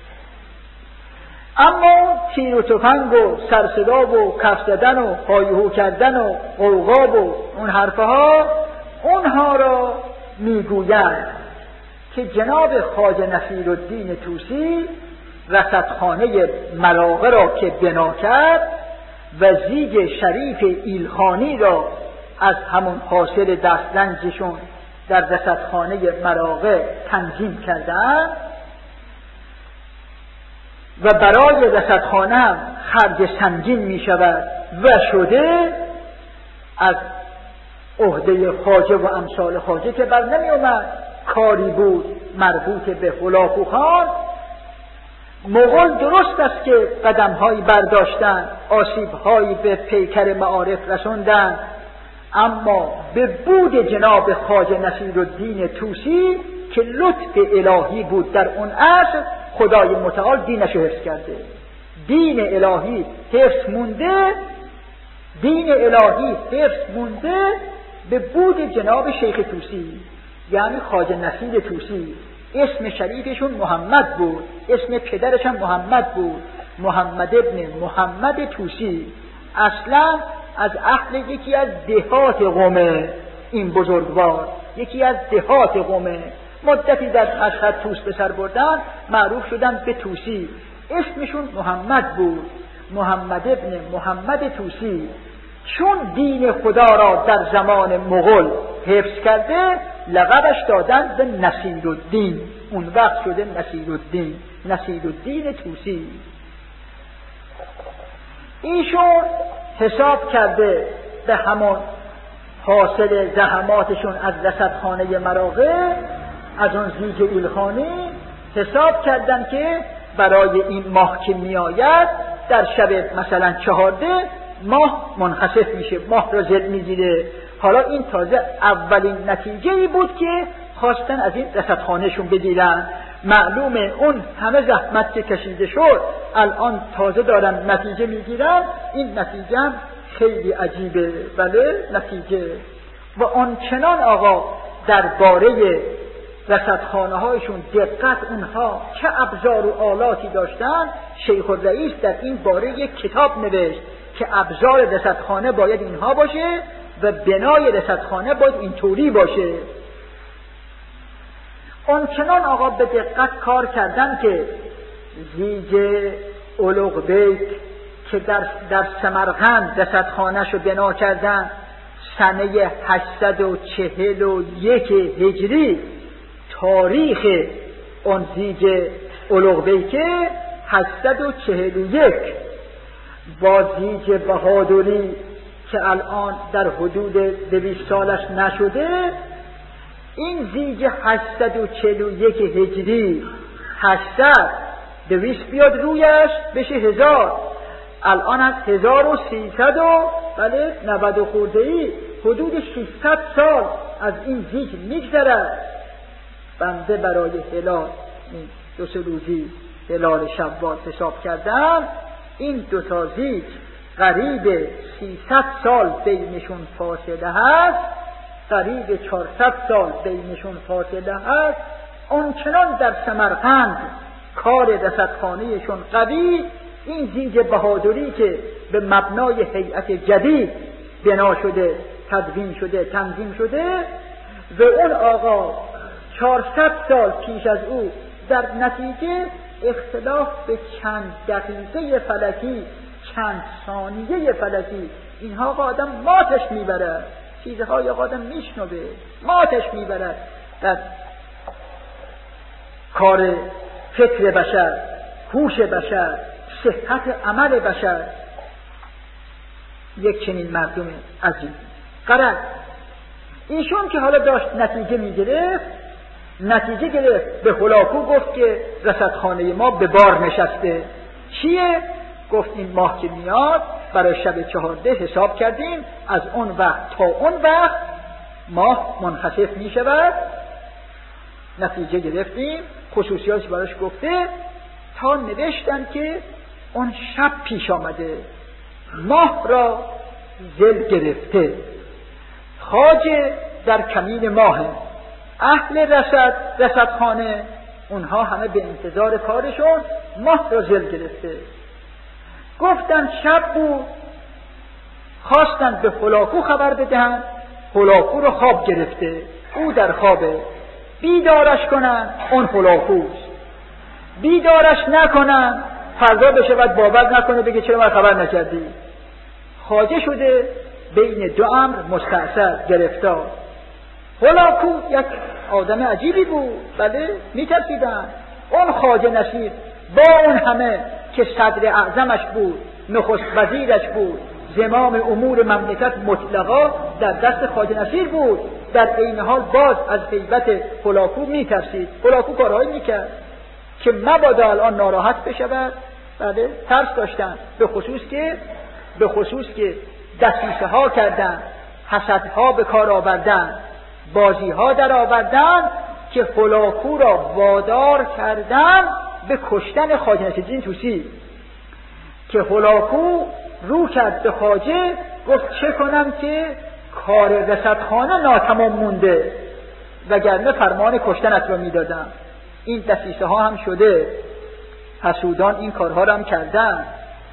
اما تیر و تفنگ و سرصدا و کف زدن و هایهو کردن و غوغا و اون حرفها، اونها را میگویند که جناب خواجه نصیرالدین طوسی رصدخانه مراغه را که بنا کرد و زیگ شریف ایلخانی را از همون حاصل دسترنجشون در رصدخانه مراغه تنظیم کردند و برای رصدخانه هم خرج سنگین می شود و شده، از عهده خواجه و امثال خواجه که بر نمی اومد، کاری بود مربوط به هلاکو خان. مغول درست است که قدم‌هایی برداشتن، آسیب‌هایی به پیکر معارف رسوندن، اما به بود جناب خواجه نصیرالدین طوسی که لطف الهی بود در اون عصر، خدای متعال دینش رو حفظ کرده. دین الهی حفظ مونده، دین الهی حفظ مونده به بود جناب شیخ طوسی، یعنی خواجه نصیر طوسی. اسم شریفشون محمد بود، اسم پدرش هم محمد بود، محمد ابن محمد طوسی. اصلا از اهل یکی از دهات قم، این بزرگوار یکی از دهات قم، مدتی در مشهد توس به سر بردن، معروف شدن به طوسی. اسمشون محمد بود، محمد ابن محمد طوسی. چون دین خدا را در زمان مغول حفظ کرده لقبش دادن به نصیرالدین، اون وقت شده نصیرالدین طوسی. ایشون حساب کرده به همون حاصل زحماتشون از رصدخانه مراغه، از اون زیج ایلخانی حساب کردن که برای این ماه که می آید در شب مثلا 14 ماه منخسف میشه، ماه را زل میگیره. حالا این تازه اولین نتیجه‌ای بود که خواستن از این رصدخانهشون بگیرن. معلومه اون همه زحمت که کشیده شد الان تازه دارن نتیجه میگیرن. این نتیجه هم خیلی عجیبه. بله نتیجه و آنچنان آقا درباره رصدخانه هایشون دقت، اونها چه ابزار و آلاتی داشتن. شیخ الرئیس در این باره یک کتاب نوشت که ابزار رصدخانه باید اینها باشه و بنای رصدخانه باید اینطوری باشه. آنچنان آقا به دقت کار کردن که زیج اولوغبیک که در سمرقند رصدخانه‌اش رو بنا کردن سنه 841 هجری، تاریخ اون زیج اولوغبیک 841 با زیج بهادری که الان در حدود 200 سالش نشده. این زیج 841 هجری 800 200 بیاد رویش بشه 1000، الان از 1300 بله 90 خورده‌ای حدود 600 سال از این زیج میگذرد. بنده برای هلال این 2 روزی هلال شوال حساب کردم، این دو تا زیج قریب 300 سال بینشون فاصله هست، قریب 400 سال بینشون فاصله هست. آنچنان در سمرقند کار رصدخانه‌شون قوی، این زیج بهادری که به مبنای هیئت جدید بنا شده، تدوین شده، تنظیم شده و اون آقا 400 سال پیش از او در نتیجه اختلاف به چند دقیقه فلکی، چند ثانیه فلکی، اینها آقا آدم ماتش میبره، چیزهای آدم میشنوه ماتش میبره در کار فکر بشر، هوش بشر، صحت عمل بشر. یک چنین مردم عزیز قرار ایشون که حالا داشت نتیجه گرفت به هولاکو گفت که رصدخانه ما به بار نشسته. چیه؟ گفت این ماه که میاد برای شب 14 حساب کردیم از اون وقت تا اون وقت ماه منخسف می شود. نتیجه گرفتیم، خصوصیاتش براش گفته، تا نوشتن که اون شب پیش آمده، ماه را زل گرفته، خواجه در کمین ماه، اهل رصدخانه اونها همه به انتظار کارشون، ماه را زل گرفته. گفتن شب بود، خواستن به هولاکو خبر بدهن، هولاکو رو خواب گرفته، او در خوابه، بیدارش کنن اون هولاکوست، بیدارش نکنن فردا بشه بعد باور نکنه بگه چرا من خبر نکردی. خواجه شده بین دو امر مستعصر گرفتار. هولاکو یک آدم عجیبی بود، بله میترسیدن. اون خواجه نصیر با اون همه که صدر اعظمش بود، نخست وزیرش بود، زمام امور مملکت مطلقا در دست خواجه نصیر بود، در عین حال باز از هیبت هولاکو میترسید. هولاکو کارهایی میکرد که مبادا الان ناراحت بشود، بله ترس داشتن، به خصوص که دسیسه ها کردن، حسدها به کار آوردن، بازی ها در آوردن که هولاکو را وادار کردن به کشتن خواجه نصیرالدین طوسی. که هولاکو رو کرد به خواجه، گفت چه کنم که کار رصدخانه ناتمام مونده، وگرنه فرمان کشتنت را میدادم. این دسیسه ها هم شده، حسودان این کارها را هم کردن.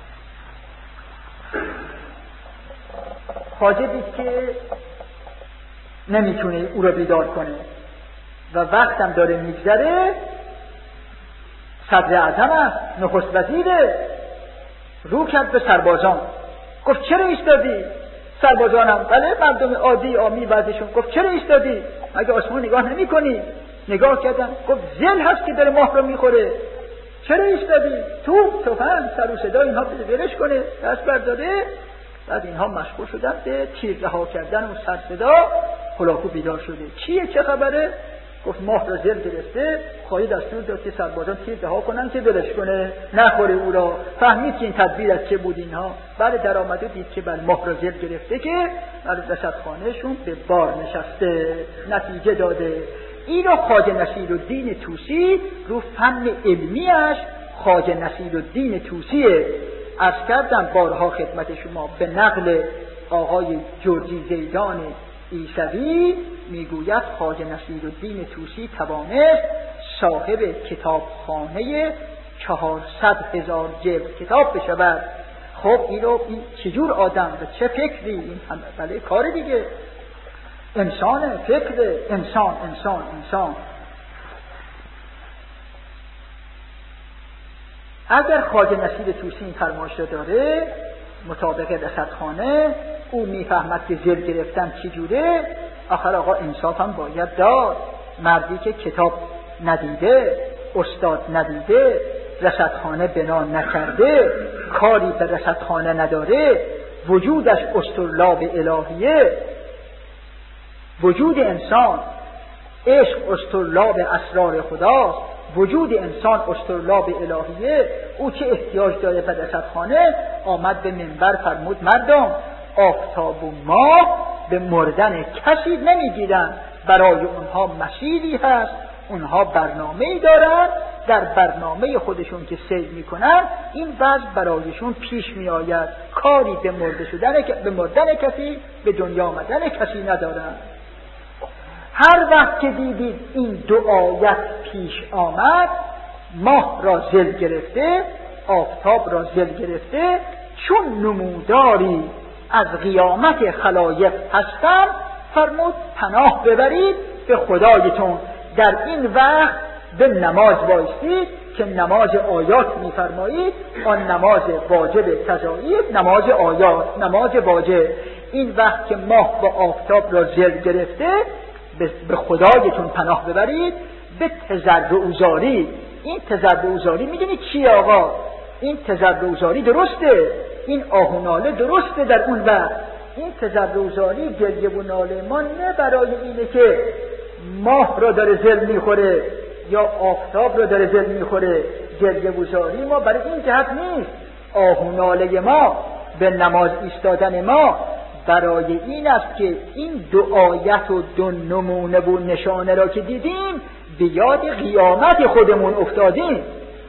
خواجه دید که نمیتونه او را بیدار کنه و وقتم داره میگذره، صدر اعظم است، نخست وزیره. رو کرد به سربازان، گفت چرا ایستادی؟ سربازانم بله مردم عادی عامی بعضشون. گفت چرا ایستادی؟ مگه آسمان نگاه نمی کنی؟ نگاه کردن، گفت زل هست که داره ماه رو میخوره. چرا ایستادی؟ تفنگ سر و صدا اینها برش کنه، دست برداره. بعد اینها مشغول شدن به تیر رها کردن و سر صدا. هلاکو بیدار شده، چیه چه خبره؟ گفت ماه را زل گرفته، خواهی دستور داد که سربازان تیر رها کنن که برش کنه نخوره او را. فهمید که این تدبیر از چه بود اینها. بعد در آمده دید که بر ماه را زل گرفته که بر رصدخانهشون به بار نشسته، نتیجه داده. این را خواجه نصیرالدین طوسی رو فن علمیش خواجه نصیرالدین طوسیه. عرض کردم بارها خدمت شما به نقل آقای جرجی زیدان عیسوی میگوید خواجه نصیرالدین طوسی توانست صاحب کتابخانه 400,000 جلد کتاب بشود. خب این چجور آدم و چه فکری؟ این بله کار دیگه، انسان، فکر انسان. اگر خواجه نصیر طوسی این فرمایش را داره مطابق رصدخانه، او میفهمد که زل گرفتن چجوره. آخر آقا انصاف هم باید داد. مردی که کتاب ندیده، استاد ندیده، رصدخانه بنا نکرده، کاری به رصدخانه نداره، وجودش اسطرلاب الهیه، وجود انسان، عشق اسطرلاب اسرار خداست، وجود انسان اسطرلاب الهیه، او چه احتیاج داره به رصدخانه؟ آمد به منبر فرمود مردم، آفتاب و ماه به مردن کسی نمیگیرن، برای اونها مسیری هست، اونها برنامه‌ای دارن، در برنامه خودشون که سیر میکنن این وضع برایشون پیش میآید، کاری به مردن کسی، به دنیا آمدن کسی ندارن. هر وقت که دیدید این دو آیت پیش آمد، ماه را زل گرفته، آفتاب را زل گرفته، چون نموداری از قیامت خلایق هستند، فرمود پناه ببرید به خدایتون. در این وقت به نماز بایستید که نماز آیات میفرمایید، آن نماز واجب قضایی، نماز آیات، نماز واجب. این وقت که ماه و آفتاب را زل گرفته، به خدایتون پناه ببرید، به تضرع و زاری. این تضرع و زاری میدونید چیه آقا؟ این تضرع و زاری درسته، این آه و ناله درسته در اون وقت. این تضرع و زاری، گریه و ناله ما نه برای اینه که ماه را داره زل میخوره یا آفتاب را داره زل میخوره. گریه و زاری ما برای این جهت نیست. آه و ناله ما، به نماز ایستادن ما برای این است که این دو آیت و دو نمونه و نشانه را که دیدیم به یاد قیامت خودمون افتادیم،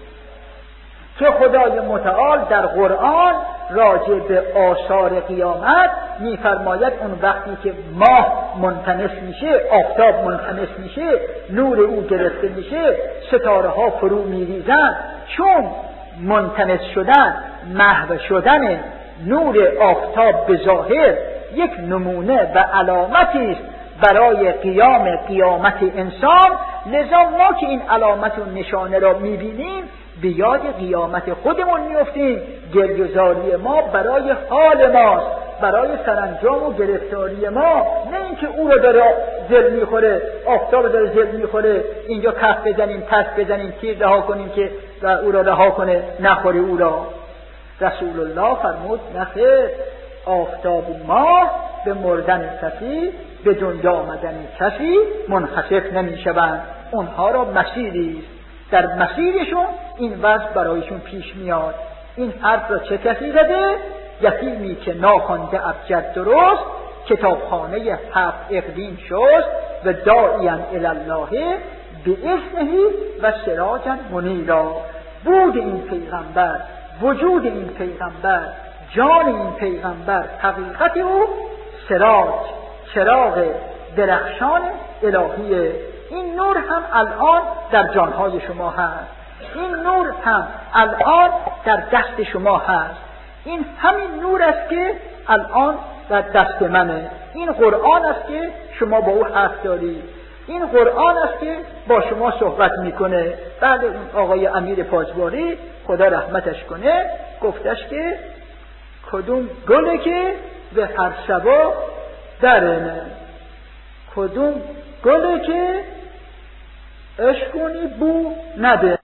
که خدای متعال در قرآن راجع به آثار قیامت میفرماید اون وقتی که ماه منطمس میشه، آفتاب منطمس میشه، نور او گرفته میشه، ستاره ها فرو میریزن. چون منطمس شدن، محو شدن نور آفتاب به ظاهر یک نمونه و علامتی است برای قیامت انسان، لذا ما که این علامت و نشانه را میبینیم به یاد قیامت خودمون میافتیم. گریه‌زاری ما برای حال ماست، برای سرانجام و گرفتاری ما، نه اینکه او را داره زل میخوره، آفتاب داره زل میخوره، اینجا کف بزنیم، تست بزنیم، تیر رها کنیم که او را رها کنه، نخوره او را. رسول الله فرمود نخیر، آفتاب و ماه به مردن کسی، به دنیا آمدن کسی منخسف نمیشوند. اونها را مسیری است، در مسیرشون این وضع برایشون پیش میاد. این حرف را چه کسی زده؟ یتیمی که ناخوانده ابجد درست، کتابخانه 7 اقلیم شست، و داعیاً الالله باذنه و سراجاً منیرا. بود این پیغمبر، وجود این پیغمبر، جان این پیغمبر، حقیقت او سراج، چراغ درخشان الهیه. این نور هم الان در جانهای شما هست، این نور هم الان در دست شما هست. این همین نور است که الان در دست منه، این قرآن است که شما با او حرف دارید. این قرآن است که با شما صحبت میکنه. بله اون آقای امیر پاسباری خدا رحمتش کنه گفتش که کدوم گله که به هر شبا درنه، کدوم گله که عشقونی بو نده.